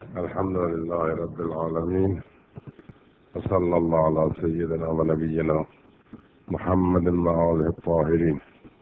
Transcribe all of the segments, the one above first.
الحمد لله رب العالمين، وصلى الله على سيدنا ونبينا محمد وآله الطاهرين.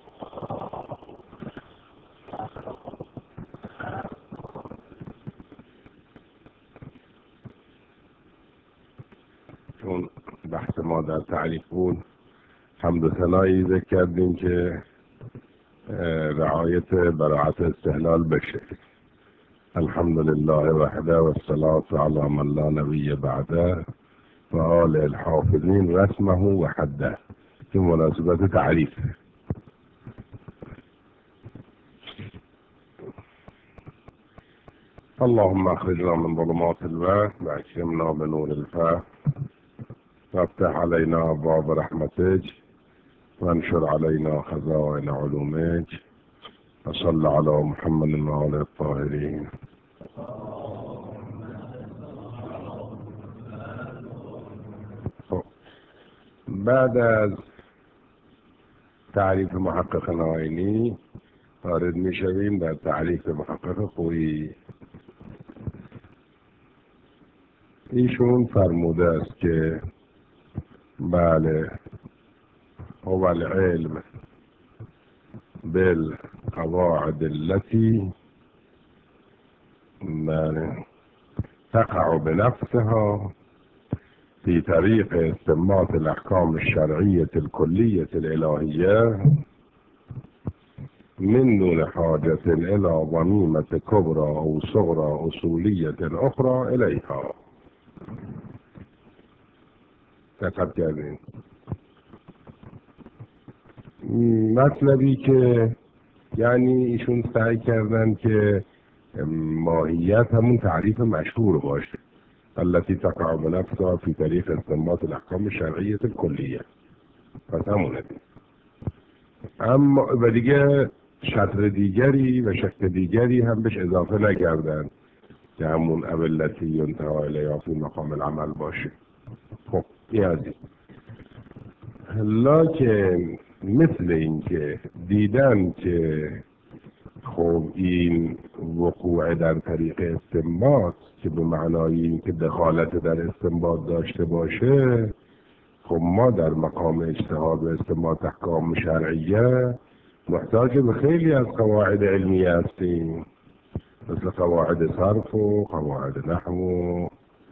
چون بحث ما در تعریف بود، حمد و ثنایی ذکر کردیم که رعایت براعت استحلال بشه. الحمد لله وحده والصلاة على من لا نبی بعده و آل الحافظین رسمه و حده. که مناسبت تعریف. اللهم اخرجنا من ظلمات الوهم واكرمنا بنور الفهم وافتح علينا ابواب رحمتك وانشر علينا خزائن علومك وصل على محمد وآله الطاهرين. بعد از تعریف محقق نائینی وارد میشویم در تعریف محقق خویی. ایشون فرموده است که بله هو العلم بالقواعد التي تقع بنفسها في طريق استنباط الأحكام الشرعية الكلية الإلهية من دون حاجة إلى ضميمة كبرى أو صغرى أصولية أخرى إليها. دقت کردین؟ مطلبی که یعنی ایشون سعی کردن که ماهیت همون تعریف مشهور باشه، التي تقع بنفسها في طريق استنباط الاحکام الشرعیه الکلیه. پس همونه دید. اما و دیگه شطر دیگری و شکل دیگری هم بهش اضافه نکردن که همون التي ينتهى الیها فی مقام العمل باشه. خب این از این. لکن مثل این که دیدن که خب این وقوع در طریق استنباط که به معنای این که دخالت در استنباط داشته باشه، خب ما در مقام اجتهاد و استنباط احکام شرعیه محتاج به خیلی از قواعد علمیه هستیم، مثل قواعد صرف و قواعد نحو و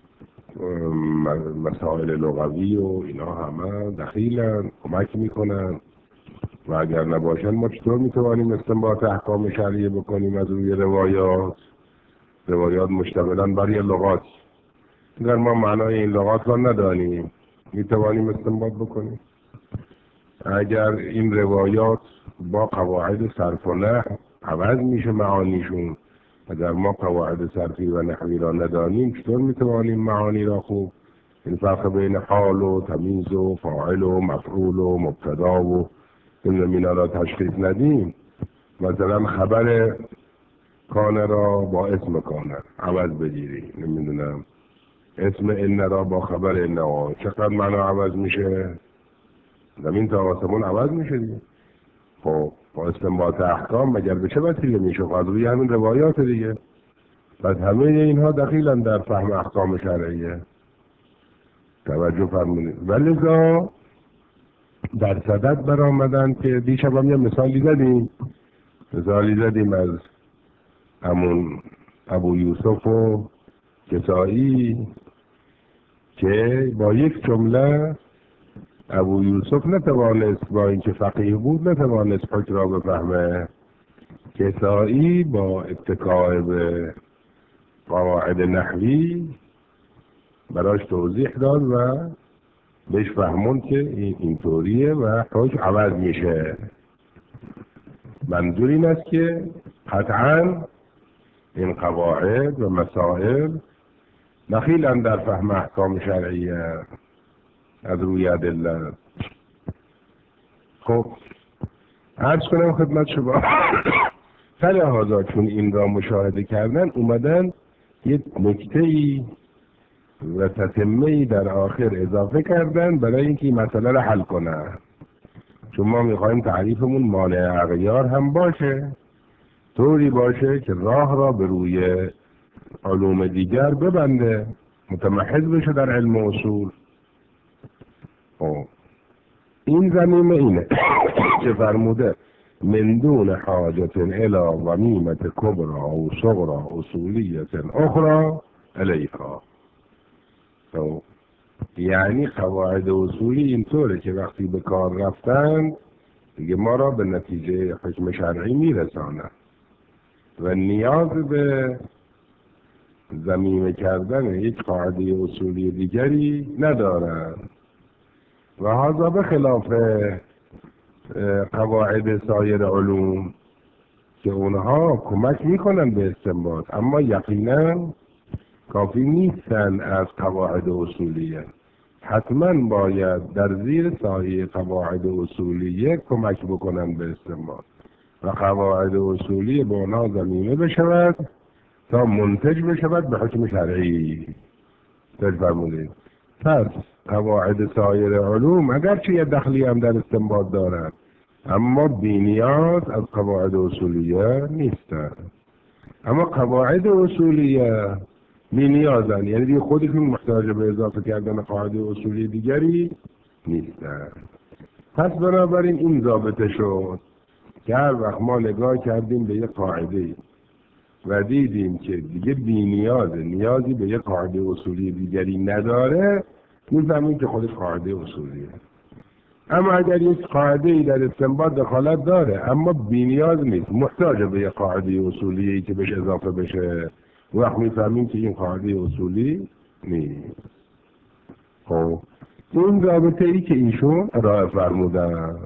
مسائل لغوی و اینا همه دخیلن، کمک میکنن و اگر نباشن ما چطور میتوانیم استنباط احکام شرعیه بکنیم از روی روایات مشتملاً بر یه لغات. اگر ما معنای این لغات را ندانیم میتوانیم استنباط بکنیم؟ اگر این روایات با قواعد صرف و نحو عوض میشه معانیشون، اگر ما قواعد صرفی و نحوی را ندانیم چطور میتوانیم معانی را خوب، این فرق بین حال و تمیز و فاعل و مفعول و مبتدا و این زمینه را تشخیص ندیم؟ مثلا خبر کانه را با اسم کانه عوض بگیری، نمیدونم اسم ان را با خبر ان، چقدر معنا عوض میشه؟ زمین تا آسمون عوض میشه دیگه. خب با استنباط احکام مگر به چه وسیله میشه؟ از روی همین روایات دیگه. پس همه اینها دخیلن در فهم احکام شرعیه. توجه فرمونید. ولذا در صدد برآمدن که دیشب هم یه مثالی زدیم از همون ابو یوسف و کسایی که با یک جمله ابو یوسف نتوانست، با اینکه فقیه بود نتوانست حکم را بفهمه. کسایی با اتکاء به قواعد نحوی براش توضیح داد و بهش فهمون که اینطوریه و حکم عوض میشه. منظور این است که قطعاً این قواعد و مسائل دخیلن در فهم احکام شرعیه از روی ادله. خب عرض کنم خدمت شما فلهذا چون این را مشاهده کردن اومدن یک نکته‌ای و تتمه‌ای در آخر اضافه کردن برای اینکه این مسئله را حل کنن. چون ما میخوایم تعریفمون مانع اغیار هم باشه، طوری باشه که راه را به روی علوم دیگر ببنده، متمحض بشه در علم اصول. این زمینه اینه که فرموده من دون حاجت الی ضمیمة کبرى و صغرى اصولیت اخرى الیها. یعنی قواعد اصولی اینطوره که وقتی به کار رفتن دیگه ما را به نتیجه حکم شرعی میرسانه و نیاز به ضمیمه کردن یک قاعده اصولی دیگری ندارن. و هذا به خلاف قواعد سایر علوم که اونها کمک میکنن به استنباط، اما یقینا کافی نیستن از قواعد اصولیه. حتما باید در زیر سایه قواعد اصولیه کمک بکنن به استنباط و قواعد اصولی به اونها ضمیمه بشود تا منتج بشود به حکم شرعی. فرمودید پس قواعد سایر علوم اگرچه یه دخلی هم در استنباط دارند اما بی‌نیاز از قواعد اصولیه نیستند. اما قواعد اصولیه بی‌نیازن، یعنی دیگه خودشون محتاج به اضافه کردن قواعد اصولی دیگری نیستن. پس بنابراین این ضابطه شد که هر وقت ما نگاه کردیم به یک قاعده و دیدیم که دیگه بی‌نیازه، نیازی به یک قاعده اصولی دیگری نداره، میفهمیم که خودش قاعده اصولیه. اما اگر یک قاعده ای در استنباط دخالت داره اما بی‌نیاز نیست، محتاج به یک قاعده اصولی که بهش اضافه بشه، وقت میفهمیم که این قاعده اصولی نیست. خب این رابطه ای که ایشون ارائه فرمودن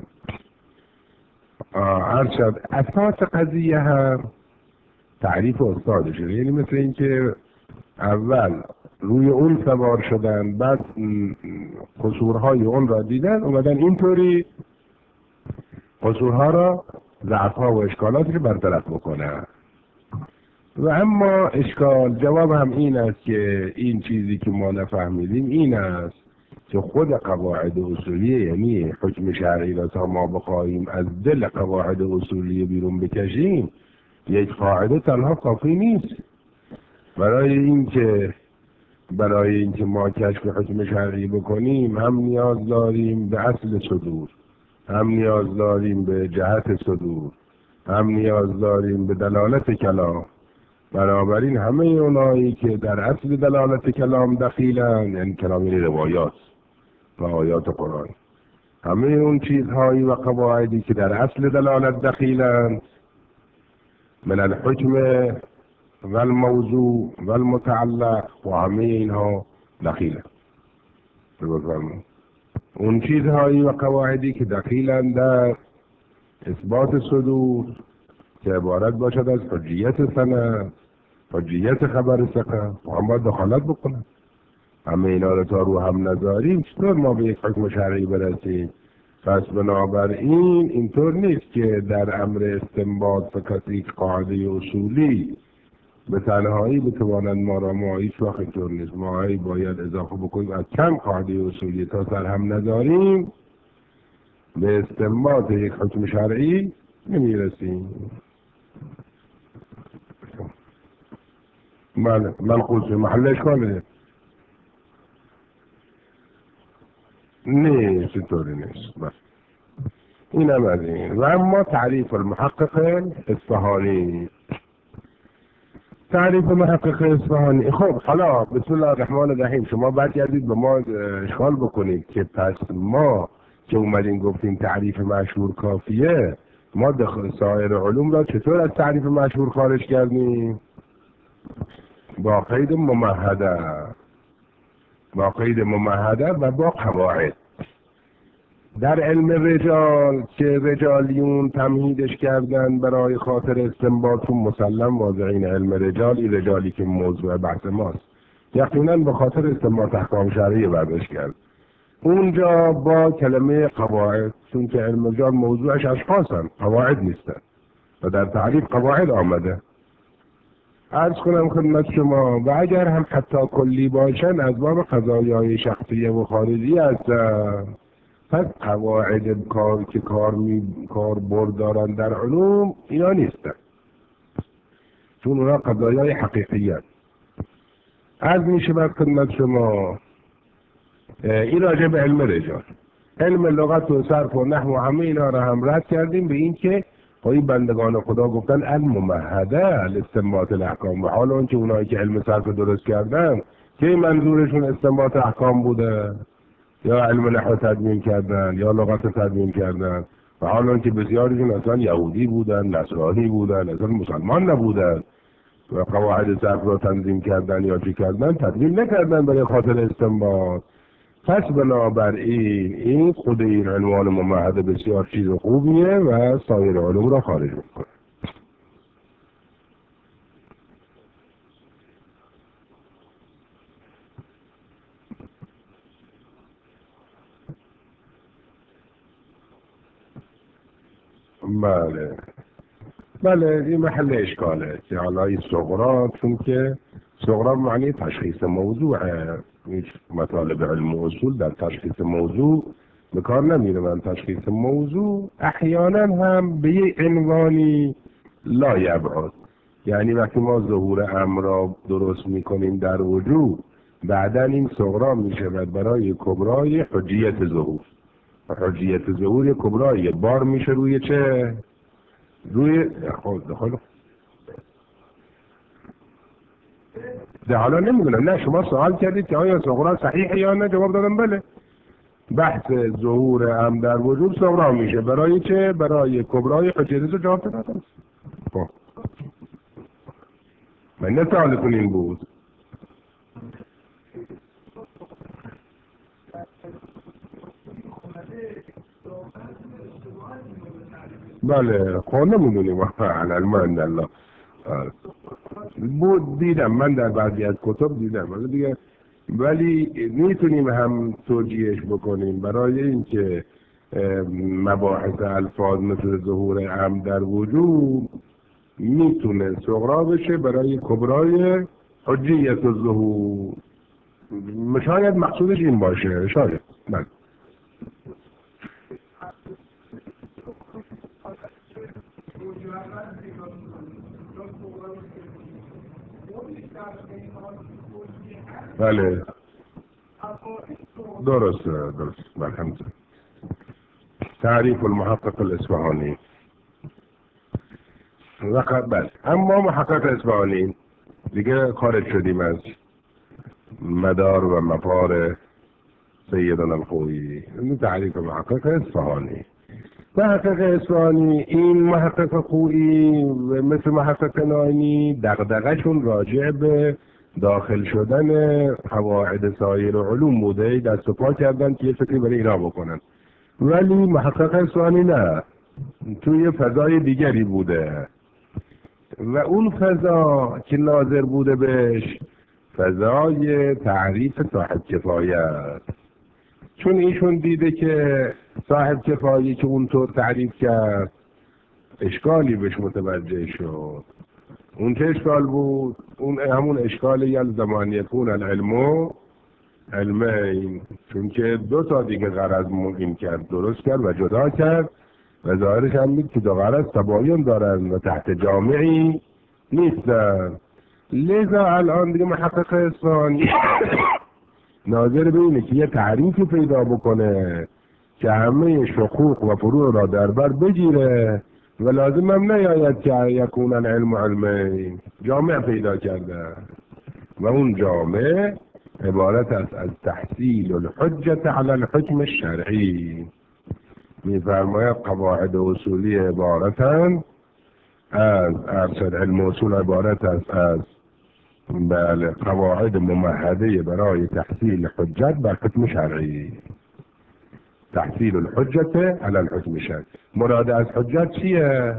عرض شد اساس قضیه هم تعریف استادشه، یعنی مثل این که اول روی اون سوار شدن، بعد قصورهای اون را دیدن، اومدن اینطوری قصورها را، ضعفها و اشکالاتش رو برطرف بکنن. و اما جواب هم این است که این چیزی که ما نفهمیدیم این است که خود قواعد اصولیه، یعنی حکم شرعی را تا ما بخواهیم از دل قواعد اصولیه بیرون بکشیم، یک قاعده تنها کافی نیست. برای اینکه ما کشف حکم شرعی بکنیم هم نیاز داریم به اصل صدور، هم نیاز داریم به جهت صدور، هم نیاز داریم به دلالت کلام. بنابراین همه اونایی که در اصل دلالت کلام دخیلن، یعنی کلام روایات و آیات قرآن، همه اون چیزهایی و قواعدی که در اصل دلالت دخیلن من الحکم و الموضوع و المتعلق و همه اینها دخیلن. اون چیزهایی و قواعدی که دخیلن در اثبات صدور که عبارت باشد از حجیت سند، حجیت خبر ثقه، هم باید دخالت بکنن. همه اینا رو تا رو هم نذاریم چطور ما به یک حکم شرعی برسیم؟ پس بنابراین اینطور نیست که در امر استنباط فقط یک قاعده اصولی به تنهایی بتوانند ما را، ما هیچ وقت اینطور نیست، ما باید اضافه بکنیم از چند قاعده اصولی تا سر هم نذاریم به استنباط یک حکم شرعی نمیرسیم. بله منقوص محل اشکال بده نیست، اینطوری نیست. بس این هم از این. و اما تعریف المحقق اصفهانی. تعریف محقق اصفهانی، خب حالا بسم الله الرحمن الرحیم شما برگردید به ما اشکال بکنید که پس ما که اومدیم گفتیم تعریف مشهور کافیه، ما داخل سایر علوم را چطور از تعریف مشهور خارج کردیم؟ با قید ممهده، با قید ممهده و با قواعد. در علم رجال که رجالیون تمهیدش کردن برای خاطر استنباط، مسلم واضعین علم رجال، این رجالی که موضوع بحث ماست، یقینا به خاطر استنباط احکام شرعی برداشت کرد. اونجا با کلمه قواعد، چون که علم رجال موضوعش اشخاصن، قواعد نیستن و در تعریف قواعد آمده. عرض کنم خدمت شما و اگر هم حتی کلی باشن از باب قضایای شخصیه و خارجی هستن، پس قواعد کار که کار برد دارن در علوم اینا نیستن، چون اونا قضایای حقیقیت. از میشه بعد خدمت شما این راجع به علم رجال، علم لغت و صرف و نحو و همه اینا رو هم رد کردیم به این که این بندگان خدا گفتن الممهده الاستنباط الاحکام، و حالا اون که اونایی که علم صرف درست کردن که منظورشون استنباط احکام بوده یا علم نحو تدوین کردن یا لغت تدوین کردن، و حالا اون که بسیارشون اصلا یهودی بودن، نصرانی بودن، اصلا مسلمان نبودن و قواعد صرف رو تنظیم کردن یا چی کردن، تدوین نکردن برای خاطر استنباط. پس بنابراین این خود این عنوان ممهده بسیار چیز خوبیه و سایر علوم را خارج میکنه. بله این محل اشکاله که حالا این صغرا، چون که صغرا معنی تشخیص موضوعه، هیچ مطالب علم و اصول در تشخیص موضوع به کار نمیره. من تشخیص موضوع احیانا هم به یک عنوانی لا یبعد، یعنی وقتی ما ظهور امر را درست میکنیم در وجود، بعدا این صغرا میشود برای کبرای حجیت ظهور. حجیت ظهور کبرای بار میشه روی چه؟ روی خود ده. حالا نمیدونم، نه شما سوال کردید که آیا صغرا صحیحه یا نه، جواب دادم بله. بحث ظهور هم در وجود صغرا میشه برای چه؟ برای کبرای حجیت. جواب دادم. خب من نه سوالتون این بود. بله خب نمیدونیم علم الله بود، دیدم من در بعضی از کتب دیدم، ولی دیگه ولی میتونیم هم توجیهش بکنیم برای اینکه مباحث الفاظ مثل ظهور هم در وجود میتونه صغرا بشه برای کبرای حجیت الظهور. شاید مقصودش این باشه، شاید. بله بله درست. بله. تعریف المحقق الاصفهانی بله. اما محقق اصفهانی دیگه خارج شدیم از مدار و مفار سیدنا الخوئی. این تعریف محقق اصفهانی. محقق اصفهانی این محقق خوئی مثل محقق ناینی دغدغه‌شون راجع به داخل شدن قواعد سایر علوم بوده، دست و پا کردن که یه فکری برای اینا بکنن، ولی محقق اصفهانی نه، توی فضای دیگری بوده و اون فضا که ناظر بوده بهش فضای تعریف صاحب کفایت. چون ایشون دیده که صاحب کفایی که اونطور تعریف کرد اشکالی بهش متوجه شد. اون چه اشکال بود؟ اون همون اشکال یلزم ان یکون العلم علمین، چون که دو تا دیگه غرض این کرد، درست کرد و جدا کرد و ظاهرش هم بود که دو غرض تباین دارن و تحت جامعی نیستن. لذا الان دیگه محقق اصفهانی ناظر به اینه که یه تعریفی پیدا بکنه که همه شقوق و فروع را در بر بگیره و لازم هم نیاید که یکونن علم علمین. جامع پیدا کرده و اون جامع عبارت است از تحصیل الحجت علی الحکم الشرعی. میفرماید قواعد اصولی عبارتن از ارشد علم اصول عبارت است از بله قواعد ممهده برای تحصیل حجت بر حکم شرعی. تحصیل الحجت علی الحکم الشرعی. مراد از حجت چیه؟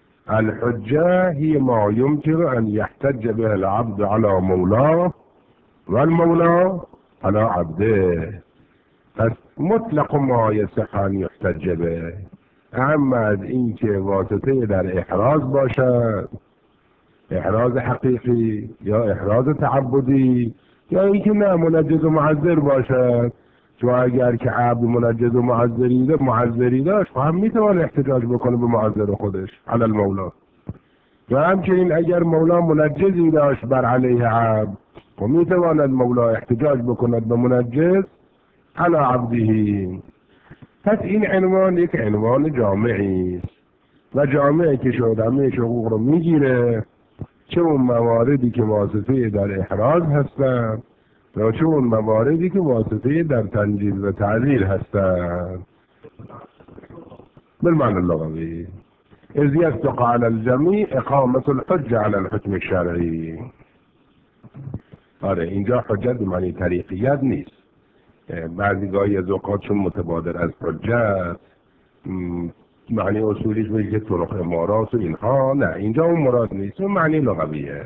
الحجه هی ما يمكن ان يحتج به العبد على مولاه والمولى على عبده. پس مطلق ما يصح ان يحتج به، اما از این که واسطه در احراز باشد، احراز حقیقی یا احراز تعبدی، یا اینکه نه منجز و معذر باشد. چون اگر که عبد منجز و معذری داشت هم میتوان احتجاج بکنه به معذر خودش علی المولا، و همچنین اگر مولا منجزی داشت بر علیه عبد و میتواند مولا احتجاج بکند به منجز علی عبده. پس این عنوان یک عنوان جامعی است و جامعه که شد همه حقوق رو میگیره، چه اون مواردی که واسطه در احراز هستند و چه اون مواردی که واسطه در تنجیز و تعذیر هستند. بالمعنى اللغوي إذ يصدق على الجميع إقامة الحجة على الحكم الشرعي. آره اینجا حجت معنی طریقیت نیست. بعضی گاهی از اوقات چون متبادر از حجت معنی اصولیش میگه که طرق امارات و اینها، نه اینجا اون مراد نیست، اون معنی لغویه.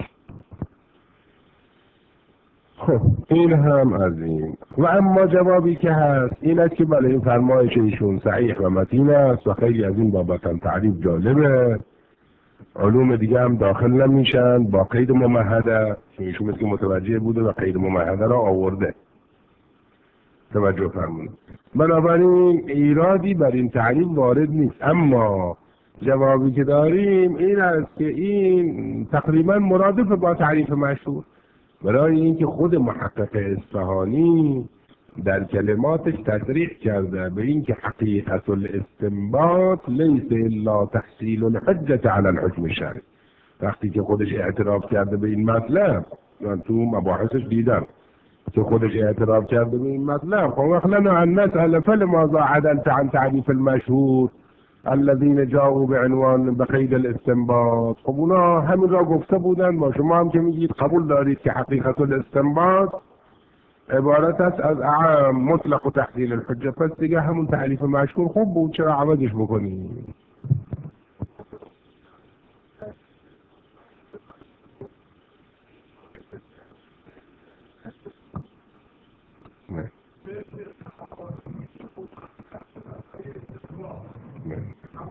خب این هم از این. و اما جوابی که هست این است که بله این فرمایش ایشون صحیح و متین است و خیلی از این بابت هم تعریف جالبه. علوم دیگه هم داخل نمیشن با قید ممهده، ایشون مثل که متوجه بوده و قید ممهده را آورده. توجه فرمونید. بنابراین ایرادی بر این تعریف وارد نیست، اما جوابی که داریم این است که این تقریبا مرادف با تعریف مشهور، برای اینکه خود محقق اصفهانی در کلماتش تصریح کرده به اینکه حقیقت الاستنباط لیس الا تحصیل الحجة علی الحکم الشرعی. وقتی که خودش اعتراف کرده به این مطلب، من تو مباحثش دیدم که خودش اعتراف کرده به این مطلب، خب وقت لنا ان نسأل فلماذا عدلت عن تعریف المشهور الذين جاءوا بعنوان بقید الاستنباط. خب اونا همین را گفته بودن، با شما هم که میگید قبول دارید که حقیقت الاستنباط عبارت است از اعم مطلق و تحصیل الحجه، پس دیگه همون تعریف مشهور خوب بود، چرا عوضش بکنید؟ نه نه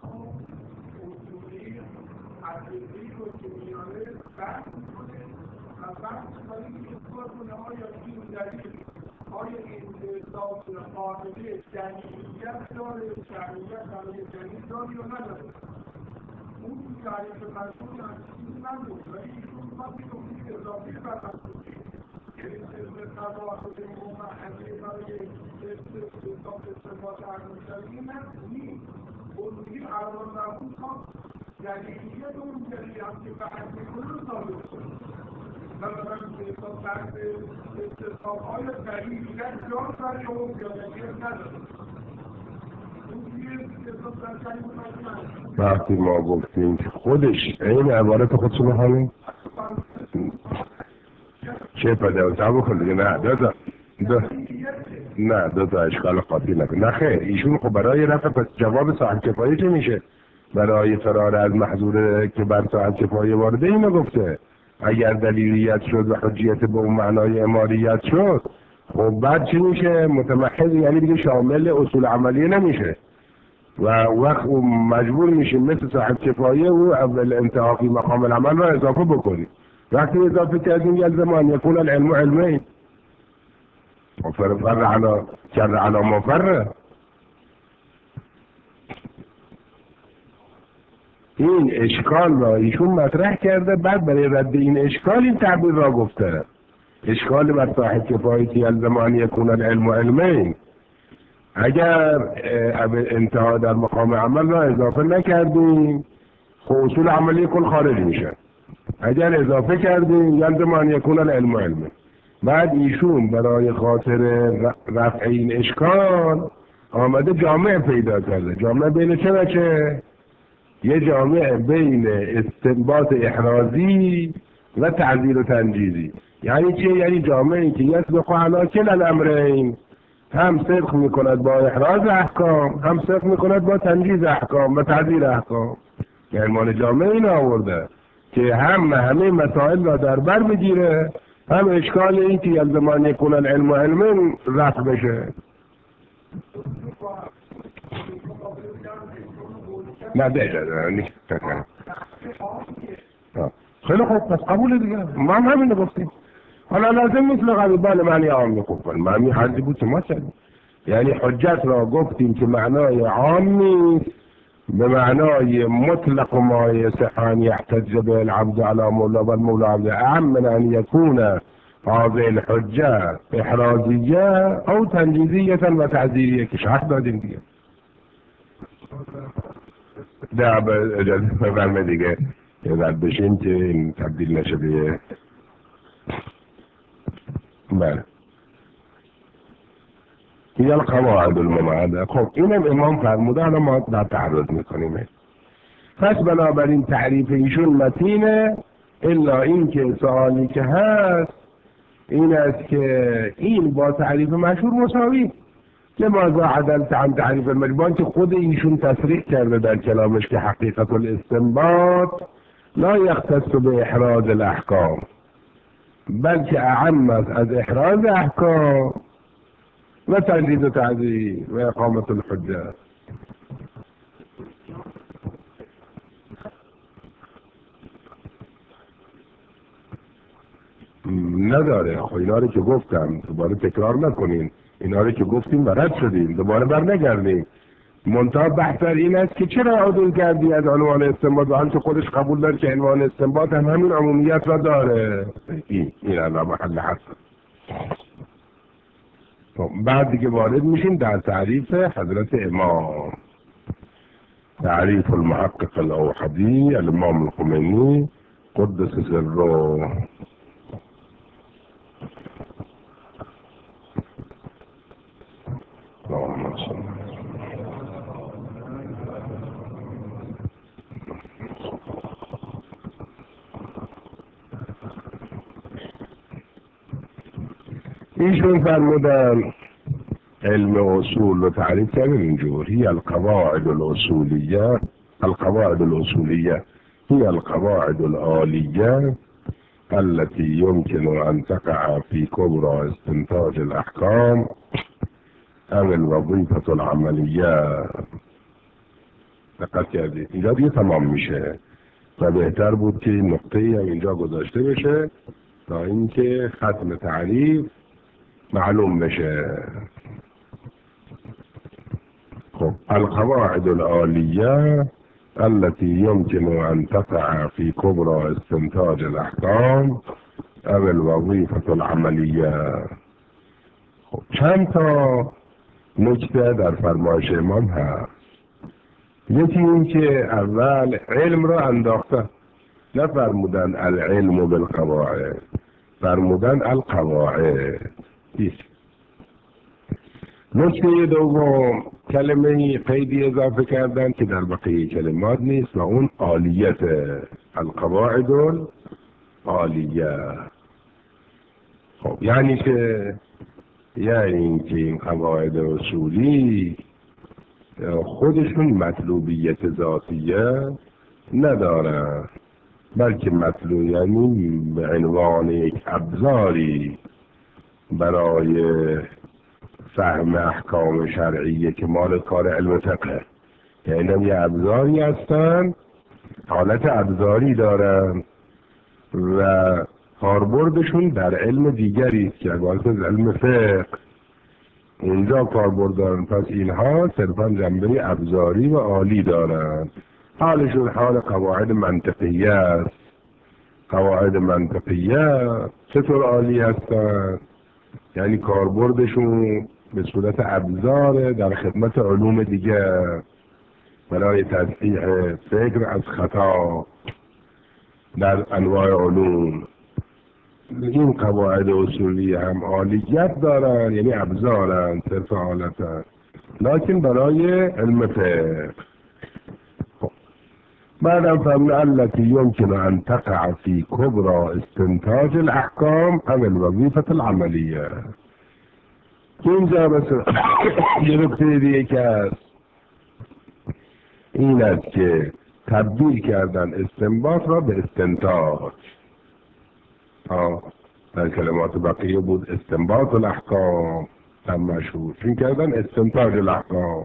آیا این اصلاف قاعده دلیلیت داره، شرعیت برای دلیل داره یا نداره؟ اون تعریف مشهور هم چیزی نبود، ولی ایشون میخواد که نکته اضافی فقط بکنید، یعنی اسم قواعد ممهده برای اصلاف استنباط عقل نیست. اصولی قرار نبود تا دلیلیت اون دلیلیت که فقط میکنه رو ثابت کنه. مثلا حساب بحث استثقاء‌های دلیلیت جان برای اون دلیلیت نداره. وقتی ما گفتیم که خودش این عبارت خودشون همین چه پدر بکن دیگه، نه دو تا اشکال قاطی نکن. نه خیر، ایشون خب برای رفع پس جواب صاحب کفایه چه میشه؟ برای فرار از محظور که بر صاحب کفایه وارده اینو گفته. اگر دلیلیت شد و حجیت به اون معنای اماریت شد، خب بعد چی میشه؟ متمحض، یعنی دیگه شامل اصول عملیه نمیشه و وقت مجبور میشیم مثل صاحب کفایه و اول انتحاقی مقام العمل را اضافه بکنیم. وقتی اضافه کردیم یلزم ان یکون العلم علمین و فر علی ما فر. این اشکال را ایشون مطرح کرده، بعد برای رد این اشکال این تعبیر را گفته. اشکال بر صاحب کفایه یلزم ان یکون العلم علمین. اگر انتها در مقام عمل را اضافه نکردیم خب اصول عملی کل خارج میشه. اگر اضافه کردیم یلزم ان یکون العلم علمین. بعد ایشون برای خاطر رفع این اشکال آمده جامعه پیدا کرده. جامعه بین چه و چه؟ یه جامعه بین استنباط احرازی و تعزیر و تنجیزی. یعنی چه؟ یعنی جامعه که یصدق علی کلا الامرین، هم صدق میکند با احراز احکام، هم صدق میکند با تنجیز احکام و تعزیر احکام. یعنی جامعه این آورده که هم همه مسائل را در بر بگیره، هم اشکال این که یلزم ان یکون العلم علم رفع بشه. نه دیگه خیلی خوب، پس قبول دیگه، ما هم همین گفتیم. حالا لازم نیست لغوی بله معنی عام بکنن، معنی حدی بود که ما کردیم. یعنی حجت را گفتیم که معنای عام نیست، به معنای مطلق ما یصح ان یحتج به العبد علی مولا و المولا عبد اعم من ان یکون هذه الحجه احرازیه او تنجیزیه و تعزیریه که شرح دادیم دیگه. نه اجازه بفرمایید دیگه یه ذره بشین که این تبدیل نشه به بله. هي القواعد المماده. خب اینم امام فرموده، الان ما در تعرض میکنیم. پس بنابراین تعریف ایشون متینه، الا این که سوالی که هست این است که این با تعریف مشهور مساوی. لماذا عدلت عن تعریف المجموع که خود ایشون تصریح کرده در کلامش که حقیقت الاستنباط لا یختص به احراز الاحکام بلکه اعم از احراز احکام و تجدید و تعدیل و اقامت الحجه. نداره. خب اینا رو که گفتم دوباره تکرار نکنین، اینا رو که گفتیم و رد شدیم دوباره بر نگردیم. منتها بحث این است که چرا عدول کردی از عنوان استنباط و همچه خودش قبول داره که عنوان استنباط هم همین عمومیت را داره. این الان محل حرف. بعد دیگه وارد میشیم در تعریف حضرت امام، تعریف المحقق الاوحدی الامام الخمینی قدس سره. ایشون فرمودن علم اصول و تعریف کردن اینجور: هی القواعد الاصولیه، القواعد الاصولیه هي القواعد العالیه التي يمكن ان تقع في كبرى استنتاج الاحكام او الوظیفه العملیه. دقت کردید اینجا دیگه تمام میشه و بهتر بود که این نقطه ای هم اینجا گذاشته بشه تا اینکه ختم تعریف معلوم بشه. خب القواعد العالیه التي يمكن ان تقع في كبرى استنتاج الاحكام او الوظیفه العملیه. خب چند تا نکته در فرمایش امام هست. یکی این که اول علم را انداختن، نفرمودن العلم بالقواعد، فرمودن القواعد. نکته دوم کلمه قیدی اضافه کردن که در بقیه کلمات نیست و اون عالیت، القواعد العالیه. خب یعنی که این قواعد اصولی خودشون مطلوبیت ذاتیه ندارن، بلکه مطلوب یعنی به عنوان یک ابزاری برای فهم احکام شرعیه که مال کار علم فقه، یعنی یه ابزاری هستن، حالت ابزاری دارن و کاربردشون در علم دیگری است که عبارت از علم فقه اونجا کاربرد دارن. پس اینها صرفا جنبه ابزاری و عالی دارن. حالشون حال قواعد منطقیه است. قواعد منطقیه چطور عالی هستن؟ یعنی کاربردشون به صورت ابزار در خدمت علوم دیگه برای تصحیح فکر از خطا در انواع علوم. این قواعد اصولی هم عالیت دارن، یعنی ابزارن، صرف حالتن، لکن برای علم فقه. بعدم فهمنا التي يمكن ان تقع في كبرى استنتاج الاحكام او الوظيفه العمليه. اینجا مثلا یه نکته دیگه که هست این است که تبدیل کردن استنباط را به استنتاج. در کلمات بقیه بود استنباط الاحکام هم مشهور، چون کردن استنتاج الاحکام.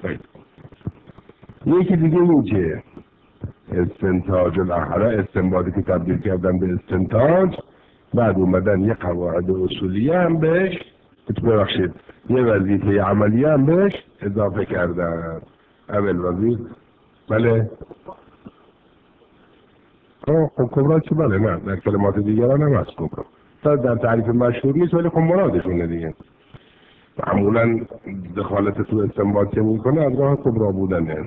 یکی دیگه این که استنتاج الاحکام، استنباطی که تبدیل کردن به استنتاج، بعد اومدن یه قواعد اصولیه هم بهش، ببخشید یه وظیفه عملیه هم بهش اضافه کردن. اول وظیفه بله خب کبرا چه بله، نه در کلمات دیگران هم هست کبرا. در تعریف مشهور نیست ولی خب مرادشونه دیگه. معمولا دخالت تو استنباط که میکنه از راه کبرا بودنه.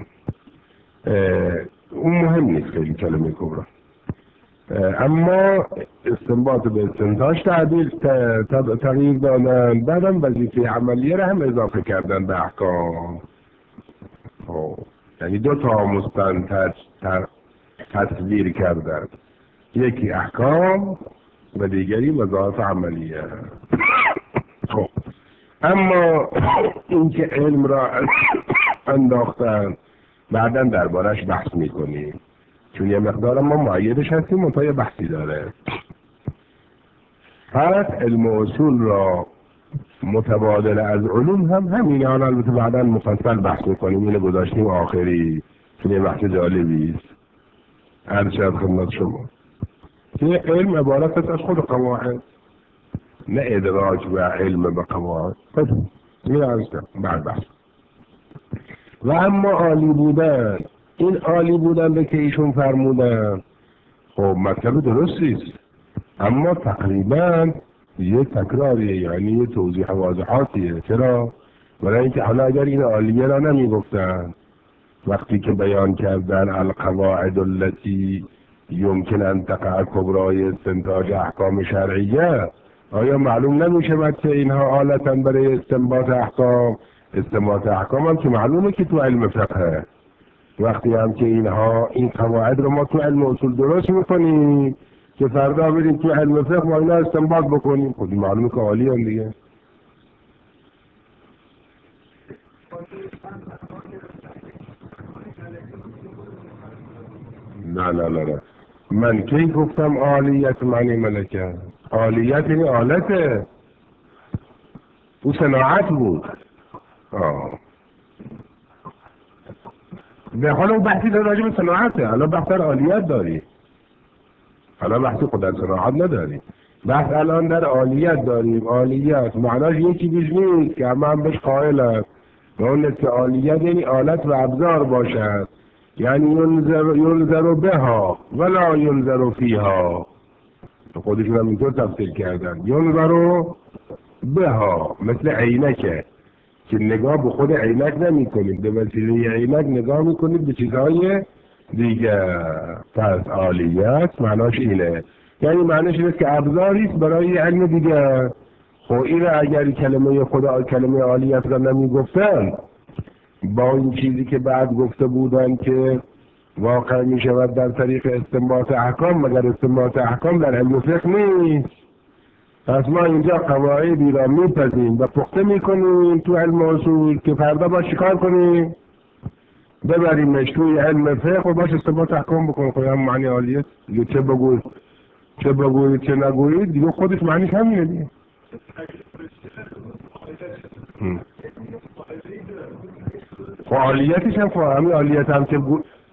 اون مهم نیست خیلی کلمه کبرا. اما استنباط به استنتاج تغییر دادن، بعدم وظیفه عملیه را هم اضافه کردن به احکام. یعنی دو تا مستنتج تصویر کردن، یکی احکام و دیگری وظایف عملیه. خب اما این که علم را انداختن بعدا دربارش بحث میکنیم، چون یه مقدار ما معیدش هستیم منتها یه بحثی داره. پس علم و اصول را متبادل از علوم هم همین، آن البته بعدا مفصل بحث میکنیم، اینو گذاشتیم آخری چون یه بحث جالبی است. عرض شد خدمت شما که علم عبارت است از خود قواعد، نه ادراج و علم به قواعد. خب این عرض بعد بحث. و اما عالی بودن، این عالی بودن به که ایشون فرمودن خب مطلب درستیست، اما تقریبا یه تکراریه، یعنی یه توضیح واضحاتیه. چرا؟ برای اینکه حالا اگر این عالیه را نمیگفتن وقتی که بیان کردن القواعد التي يمكن ان تقع کبرای استنتاج احکام شرعیه، آیا معلوم نمیشه که اینها آلتا برای استنباط احکام؟ استنباط احکام هم که معلومه که تو علم فقهه. وقتی هم که اینها این قواعد رو ما تو علم اصول درست میکنیم که فردا بریم تو علم فقه ما اینا استنباط بکنیم، خود معلومه که عالی هم دیگه. نه من کی گفتم عالیت معنی ملکه؟ عالیت یعنی آلته، او صناعت بود. به حالا اون بحثی داره راجع به صناعته، حالا بحث در عالیت داری، حالا بحث خود در صناعت نداری. بحث الان در عالیت داریم. عالیت معناش یکی بیش نیست که همه هم بهش قائلن، به اون که عالیت یعنی آلت و ابزار باشد، یعنی ینظر بها ولا ینظر فیها. خودشون هم اینطور تفسیر کردن، ینظر بها مثل عینکه که نگاه به خود عینک نمی کنید، به وسیله عینک نگاه می کنید به چیزهای دیگه. پس عالیت معناش اینه، یعنی معناش اینه که ابزاریست برای علم دیگه. خب این اگر کلمه خدا کلمه عالیت را نمی گفتن، با این چیزی که بعد گفته بودن که واقع می شود در طریق استنباط احکام، مگر استنباط احکام در علم فقه نیست. پس ما اینجا قواعدی را میپذیم و پخته میکنیم تو علم اصول که فردا با چیکار کنیم؟ ببریمش توی علم فقه و باش استنباط احکام بکنیم. خب هم معنی عالیت دیگه، چه بگویید چه نگویید دیگه خودش معنیش همینه دیگه. خب عالیتش هم همین عالیت هم که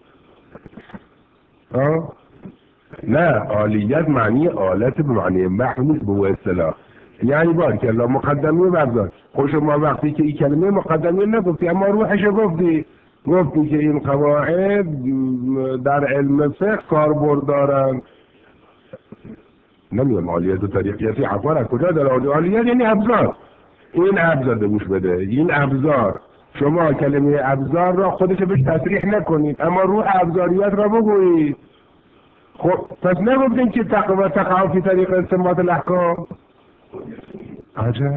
نه، عالیت معنی آلت به معنی محو نیست به اصطلاح، یعنی باید الله مقدمی بردار. خب شما وقتی که این کلمه مقدمی نگفتی اما روحش گفتی که این قواعد در علم فقه کاربرد دارن. نمیدونم عالیت و طریقیتی عفار از کجا داره؟ عالیت یعنی ابزار، این ابزار گوش بده، این ابزار شما کلمه ابزار را خودش بهش تصریح نکنید اما روح ابزاریت را بگویید. خب پس نگفتیم که تقع فی طریق استنباط الاحکام. عجب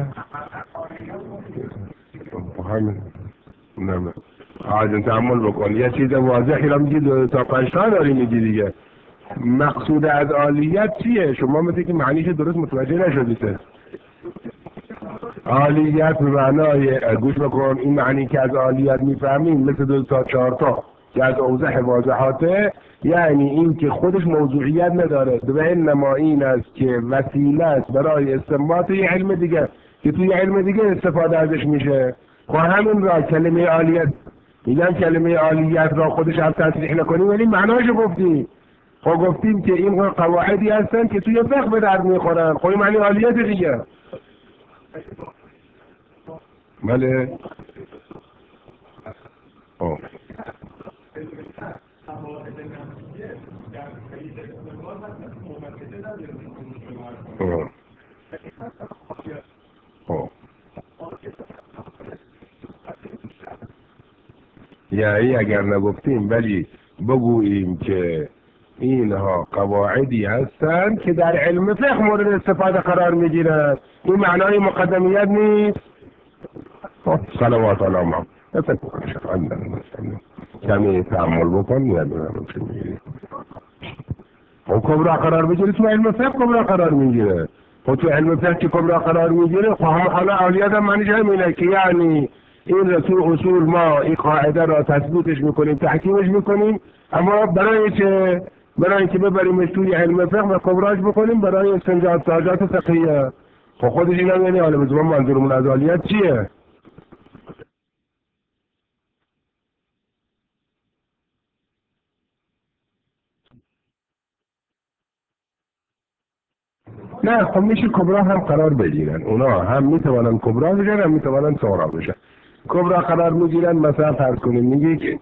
همین نه عاجن تعمل بکن، یه چیز واضحی را میگی تا 5 تا داری میگی دیگه. مقصود از عالیت چیه؟ شما مثل که معنیش درست متوجه نشدید. عالیت به معنای گوش بکن، این معنی که از عالیت میفهمیم مثل 2 تا 4 تا که از اوضح واضحاته، یعنی این که خودش موضوعیت نداره و انما این است که وسیله است برای استنباط یه علم دیگه که توی علم دیگه استفاده ازش میشه. خب همین را کلمه عالیت میگم، کلمه عالیت را خودش هم تصریح نکنیم ولی معناش گفتیم. خب گفتیم که این قواعدی هستن که توی فقه به درد میخورن. خب این معنی عالیت دیگه. بله خب یعنی اگر نگفتیم ولی بگوییم که اینها قواعدی هستند که در علم فقه مورد استفاده قرار میگیرند، این معنای مقدمیت نیست. صلوات الله محمد کمی تحمل بکن میادونم چه میگیری. خب کبرا قرار بگیره تو علم فقه کبرا قرار میگیره. خب تو علم فقه که کبرا قرار میگیره خب حالا اولیت هم معنیش همینه که یعنی این رو تو اصول ما این قاعده را تثبیتش میکنیم تحکیمش میکنیم، اما برای که ببریمش توی علم فقه و کبراش بکنیم برای استنجاد ساجات فقهیه. خب خودش این هم یعنی عالم زمان منظورمون از اولیت چیه؟ نه خب میشه کبرا هم قرار بگیرن، اونا هم میتوانن کبرا بشن هم میتوانن صغرا بشن. کبرا قرار میگیرن مثلا فرض کنیم میگی که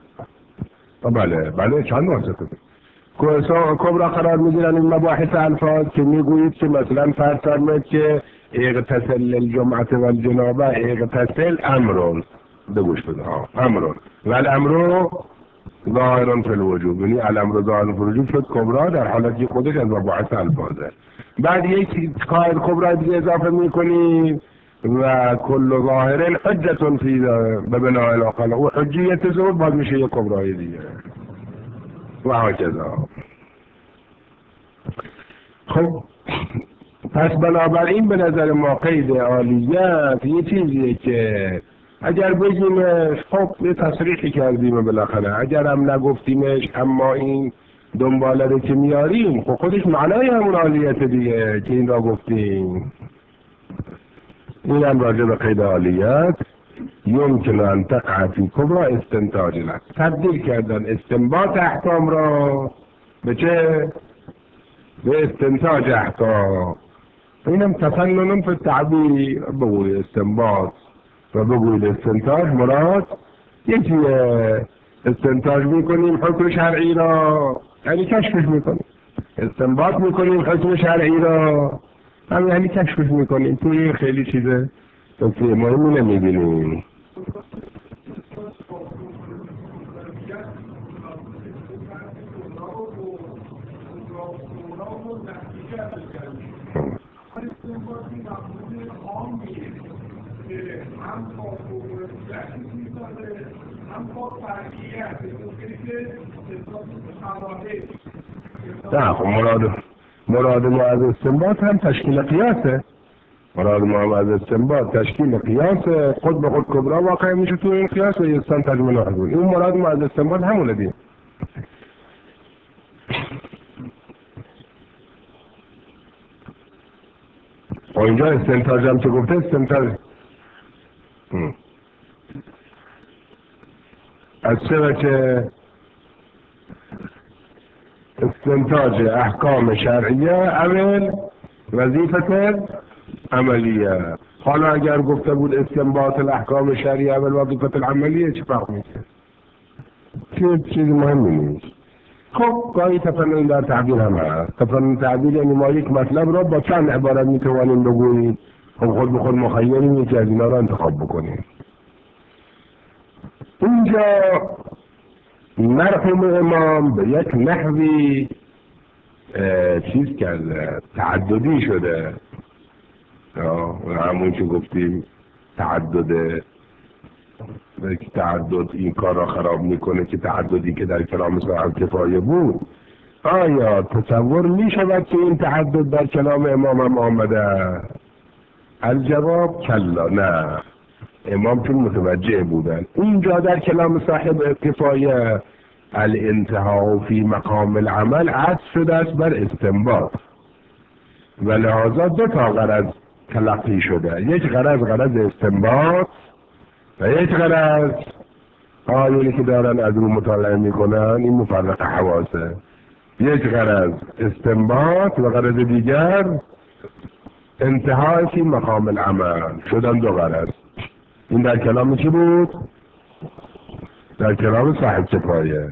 بله چند واسطه کبرا قرار میگیرن این مباحث الفاظ که میگویید که مثلا فرض فرمایید که اغتسل الجمعه و الجنابه اغتسل امرون بگوش بده امرون و الامر ظاهرا فی الوجوب، یعنی الامر ظاهرا فی الوجوب شد کبرا در حالتی خودش از مباحث الفاظه. بعد یک قاعده کبرا دیگه اضافه میکنیم و کل ظاهر حجة فی به بناء الاخر و حجیت زود باز میشه یک کبرای دیگه و هکذا. خب پس بنابراین به نظر ما قید عالیت یه چیزیه که اگر بگیمش خب یه تصریحی کردیم بالاخره، اگر هم نگفتیمش اما این دنباله رو که میاریم خب خودش معنای همون عالیت دیگه که این را گفتیم. این هم راجع به قید عالیت یمکن ان تقع فی کبرا استنتاج لك، تبدیل کردن استنباط احکام را به چه؟ به استنتاج احکام. اینم تفنن فی التعبیر، بگوی استنباط و بگوی استنتاج مراد یکی استنتاج میکنیم حکم شرعی را یعنی کشفش میکنیم، استنباط میکنیم حکم شرعی را هم یعنی کشفش میکنیم. توی خیلی چیزه توی مهمی نمیبینیم. نه خب مراد ما از استنباط هم تشکیل قیاسه. مراد ما از استنباط تشکیل قیاسه، خود به خود کبرا واقع میشه تو این قیاس و یستنتج منه حضور. این مراد ما از استنباط همونه دیم. و اینجا استنتاج هم که گفته استنتاج از چرا که استنتاج احکام شرعیه اول وظیفت عملیه. حالا اگر گفته بود استنباط الاحکام شرعیه اول وظیفت العملیه چه فرق میکنه؟ چیز مهمی نیست. خب گاهی تفنن در تعبیر هم هست. تفنن تعبیر یعنی ما یک مطلب را با چند عبارت میتوانیم بگوییم، خب خود به خود مخیریم یکی از اینا را انتخاب بکنیم. اینجا مرحوم امام به یک نحوی چیز کرده، تعددی شده، همون که گفتیم تعدد این کار را خراب میکنه که تعددی که در کلام صاحب کفایه بود. آیا تصور میشود که این تعدد در کلام امام هم آمده؟ الجواب کلا، نه. امام چون متوجه بودن اینجا در کلام صاحب کفایه الانتهاء فی مقام العمل عطف شده است بر استنباط و لحاظا دو تا غرض تلقی شده، یک غرض استنباط و یک غرض آیونی که دارن از رو مطالعه میکنن این مفرق حواسه. یک غرض استنباط و غرض دیگر انتهای فی مقام العمل، شدن دو غرض. این در کلام چی بود؟ در کلام صاحب کفایه.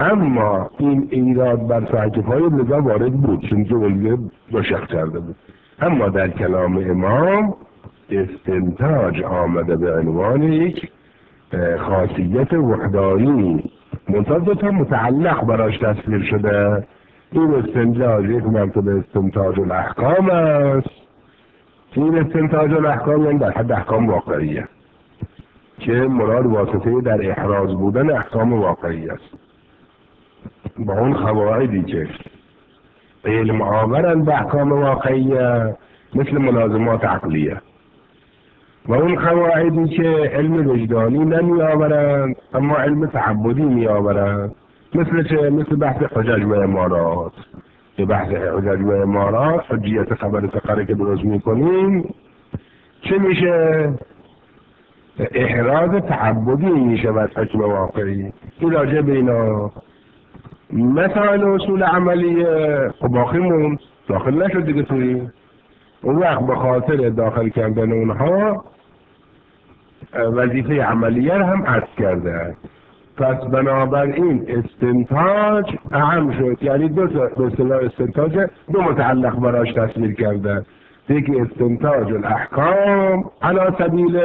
اما این ایراد بر صاحب کفایه لذا وارد بود چون که اونجا دو شخص کرده بود. اما در کلام امام استنتاج آمده به عنوان یک خاصیت وحدانی، منتها دو تا متعلق براش تصویر شده. این استنتاج یک مرتبه استنتاج الاحکام است، این استنتاج الاحکام یعنی در حد احکام واقعیه که مراد واسطه در احراز بودن احکام واقعی است، با اون قواعدی که علم آورن به احکام واقعیه مثل ملازمات عقلیه، و اون قواعدی که علم وجدانی نمی آورند اما علم تعبدی می آورند، مثل چه؟ مثل بحث حجج و امارات. که بحث حجج و امارات، حجیت خبر فقره که درست می کنیم چه میشه؟ احراز تعبدی می شود حکم واقعی. این راجع به اینا مسائل اصول عملیه خب باقی موند، داخل نشد دیگه توی اون وقت. به خاطر داخل کردن اونها وظیفه عملیه رو هم عطف کرده. پس بنابراین استنتاج اهم شد، یعنی دو به اصطلاح استنتاج دو متعلق براش تصویر کرده. یکی استنتاج الاحکام علی سبیل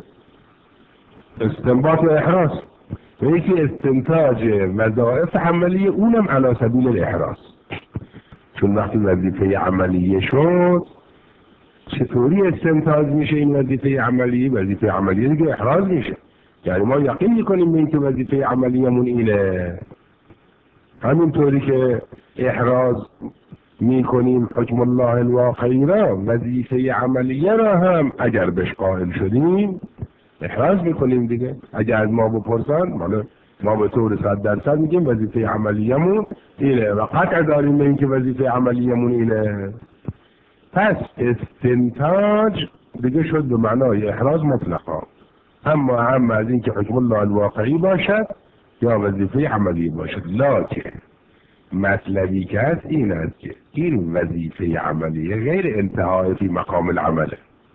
استنباط و احراز، و یکی استنتاج وظایف عملیه اونم علی سبیل الاحراز. چون وقتی وظیفه عملیه شد چطوری استنتاج میشه این وظیفه عملی؟ وظیفه عملی دیگه احراز میشه، یعنی ما یقین میکنیم به اینکه وظیفه عملیمون اینه. همینطوری که احراز میکنیم حکم الله الواقعی را، وظیفه عملیه را هم اگر بهش قائل شدیم احراز میکنیم دیگه. اگر از ما بپرسن ما به طور 100% میگیم وظیفه عملیمون اینه و قطع داریم به اینکه وظیفه عملیمون اینه. پس استنتاج دیگه شد به معنای احراز مطلقا، اما هم از این که حکم الله الواقعی باشد یا وظیفه عملی باشد. لکن مطلبی که هست این است که این وظیفه عملیه غیر انتهای فی مقام العمله.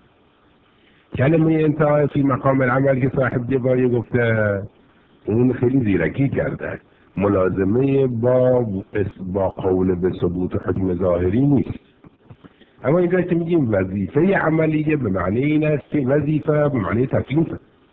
کلمه انتهای فی مقام العمل که صاحب دبایی گفته اون خیلی زیرکی کرده، ملازمه با قول به ثبوت حکم ظاهری نیست. اما اینجا که میگیم وظیفه عملیه به معنی این است که وظیفه به معنی تکلیف،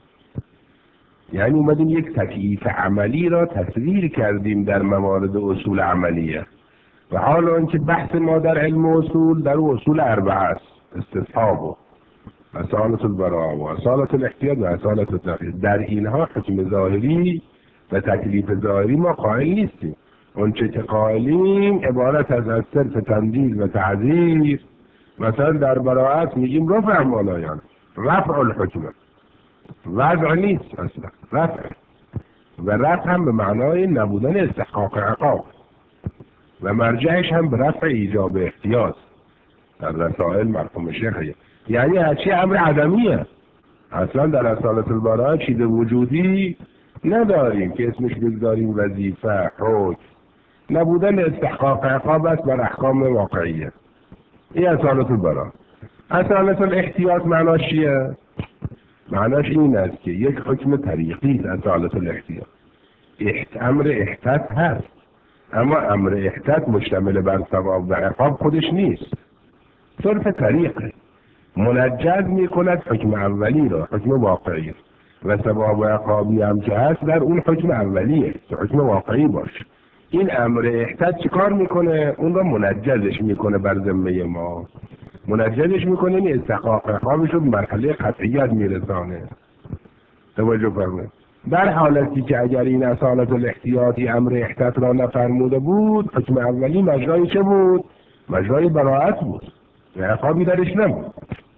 یعنی اومدیم یک تکلیف عملی را تصویر کردیم در موارد اصول عملیه. و حالا اینکه بحث ما در علم اصول در اصول اربعه است، استصحاب و اصالت البراء و اصالت الاحتیاط و اصالت التقیید، در اینها حکم ظاهری و تکلیف ظاهری ما قائل نیستیم. اونچه که قائلیم عبارت از صرف تنزیل و تعذیر. مثلا در براءت میگیم رفع مالایان، رفع الحکم، وضع نیست اصلا، رفع. و رفع هم به معنای نبودن استحقاق عقاب و مرجعش هم به رفع ایجاب احتیاط در رسائل مرحوم شیخ، یعنی هرچی امر عدمیه. اصلا در اصالت البراء چیز وجودی نداریم که اسمش بگذاریم وظیفه، حکم. نبودن استحقاق عقاب است بر احکام واقعیه. این اصالت البراء. اصالت الاحتیاط معناش چیه؟ معناش این است که یک حکم طریقی است. اصالت الاحتیاط امر احتیاط هست، اما امر احتیاط مشتمل بر ثواب و عقاب خودش نیست، صرف طریقه منجز میکند حکم اولی را، حکم واقعی، و ثواب و عقابی هم که هست در اون حکم اولیه که حکم واقعی باشه. این امر احتیاط چیکار میکنه؟ اون را منجزش میکنه بر ذمه ما، منجزش میکنه، این استحقاق عقابش رو به مرحله قطعیت میرسانه. توجه فرمایید. در حالتی که اگر این اصالت الاحتیاطی امر احتیاط را نفرموده بود، حکم اولی مجرای چه بود؟ مجرای براءت بود و عقابی درش نبود.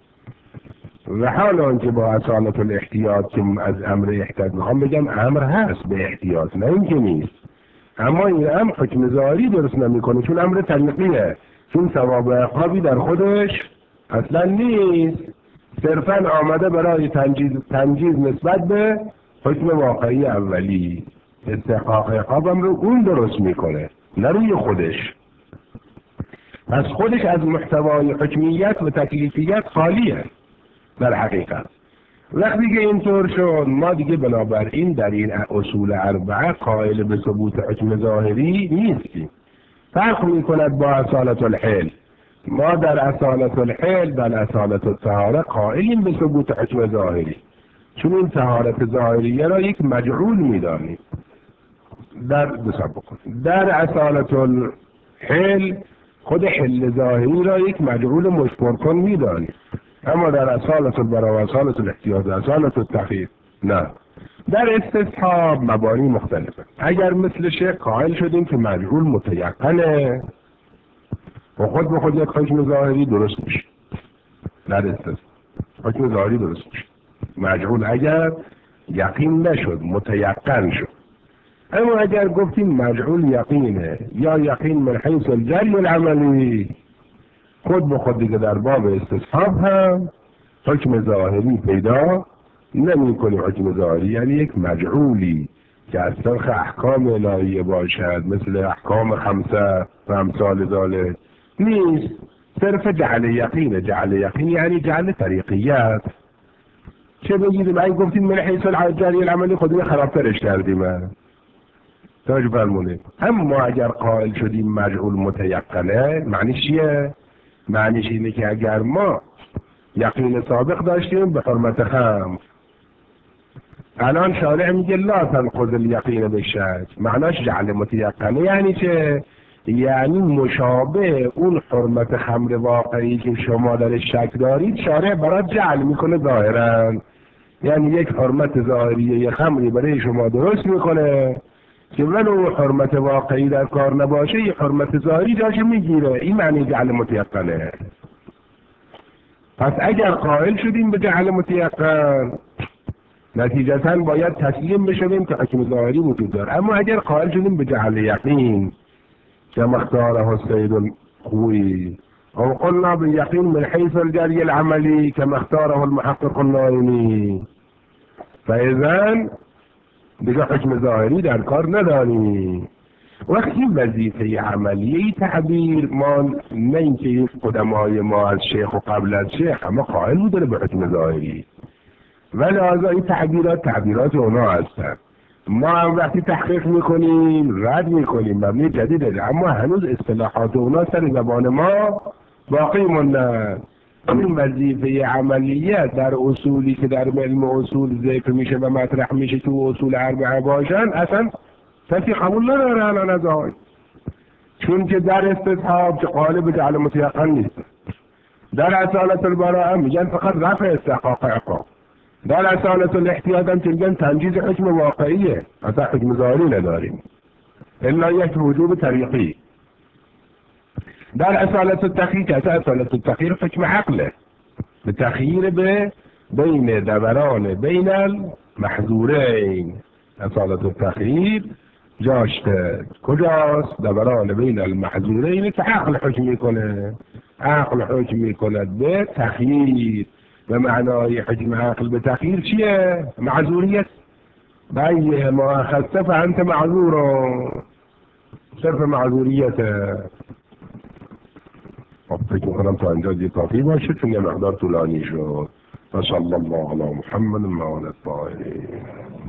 و حالا آنکه با اصالت الاحتیاط که از امر احتیاط میخوام بگم امر هست به احتیاط، نه اینکه نیست، اما این امر حکم ظاهری درست نمیکنه چون امر طریقیه، چون ثواب و عقابی در خودش اصلا نیست، صرفا آمده برای تنجیز نسبت به حکم واقعی اولی. استحقاق عقابم رو اون درست میکنه نه روی خودش. پس خودش از محتوای حکمیت و تکلیفیت خالیه در حقیقت. وقتی که اینطور شد ما دیگه بنابراین در این اصول اربعه قائل به ثبوت حکم ظاهری نیستیم. فرق میکند با اصالت الحل. ما در اصالت الحل در اصالت الطهاره قائلیم به ثبوت حکم ظاهری، چون این طهارت ظاهریه را یک مجعول میدانیم. در اصالت الحل خود حل ظاهری را یک مجعول مشبه کن میدانیم، اما در اصالت البراء و اصالت الاحتیاط و اصالت التخییر نه. در استصحاب مبانی مختلفه. اگر مثل شیخ قائل شدیم که مجعول متیقنه و خود به خود یک حکم ظاهری درست میشه، در استصحاب حکم ظاهری درست میشه مجعول اگر یقین نشد متیقن شد. اما اگر گفتیم مجعول یقینه یا یقین من حیث الجری العملی، خود به خود دیگه در باب استصحاب هم حکم ظاهری پیدا نمی کنیم. حکم ظاهری یعنی یک مجعولی که از طرف احکام الهیه باشد، مثل احکام خمسه و امثال ذالک نیست، صرف جعل یقینه. جعل یقین یعنی جعل طریقیت. چه بگیریم اگه گفتیم من حیث الجری العملی خودمون خرابترش کردیم. توجه فرمونید. اما اگر قائل شدیم مجعول متیقنه، معنیش چیه؟ معنیش اینه که اگر ما یقین سابق داشتیم به حرمت خمر، الان شارع میگه لا تنقض الیقین بالشک، معناش جعل متیقنه یعنی چه؟ یعنی مشابه اون حرمت خمر واقعی که شما در شک دارید شارع برای جعل میکنه ظاهرا. یعنی یک حرمت ظاهریه خمری برای شما درست میکنه که ولو حرمت واقعی در کار نباشه یه حرمت ظاهری جاش میگیره. این معنی جعل متیقنه. پس اگر قائل شدیم به جعل متیقن، نتیجتاً باید تسلیم بشویم که حکم ظاهری وجود داره. اما اگر قائل شدیم به جعل یقین که مختاره السید الخوئی او قلنا باليقين من حيث الجري العملي كما اختاره المحقق النائمي، فاذا دیگه حکم ظاهری در کار نداریم. وقتی وظیفه عملی تعبیر ما نه اینکه قدمای ما از شیخ و قبل از شیخ اما قائل بودن به حکم ظاهری، ولی از این تعبیرات اونا هستن. ما هم وقتی تحقیق میکنیم رد میکنیم مبنی جدیده، اما هنوز اصطلاحات اونا سر زبان ما باقی موندن. این وظیفه عملیت در اصولی که در علم اصول ذکر میشه و مطرح میشه تو اصول اربعه باشن اصلا کسی قبول نداره الان از آن، چون که در استصحاب که قالب جعل متیقن نیست. در اصالت البراءه میگن فقط رفع استحقاق عقاب. در اصالت الاحتیاط هم که میگن تنجیز حکم واقعیه، اصلا حکم ظاهری نداریم الا یک وجوب طریقی. در اصالت التخییر که اصالت التخییر حکم عقله، به تخییر بین دوران بین المحظورین. اصالت التخییر جاش کجاست؟ دوران بین المحظورین که عقل حکم میکنه. عقل حکم میکنه به تخییر. به معنای حکم عقل به تخییر چیه؟ معذوریت. بایه ما اخذت فانت معذور، صرف معذوریت. فکر میکنم تا اینجا دیگه کافی باشه چون یه مقدار طولانی شد. و صلی الله علی محمد و آل الطاهرین.